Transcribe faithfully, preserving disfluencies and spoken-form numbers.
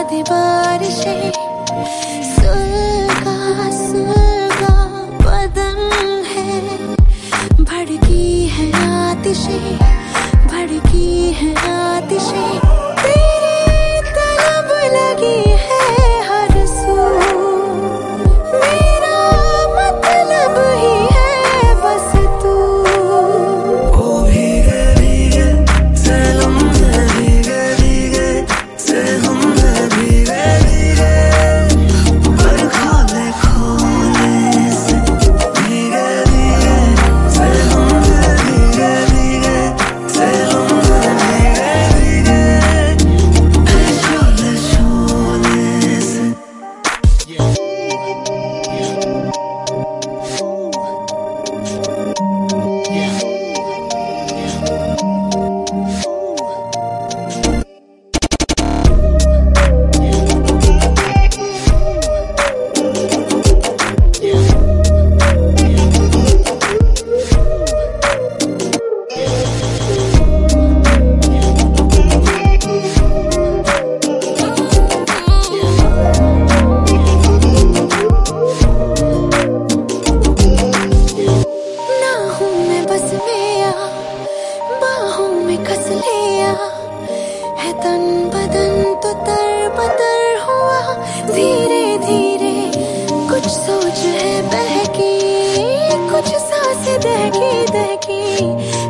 दे बारिशें, सुलगा सुलगा बदन है, भड़की है आतिशें, भड़की है आतिशें, तेरी तलब लगी है हर सू, मेरा मतलब ही है बस तू। ओ भीगे भीगे से लम्हे, भीगे भीगे से हम भीगे भीगे, पर खोले खोले से भीगे भीगे से हम भीगे भीगे से हम भीगे भीगे, शोले शोले से। कस लिया है तन बदन तो तर बतर हुआ, धीरे धीरे कुछ सोच है बहकी, कुछ सांसें दहकी दहकी,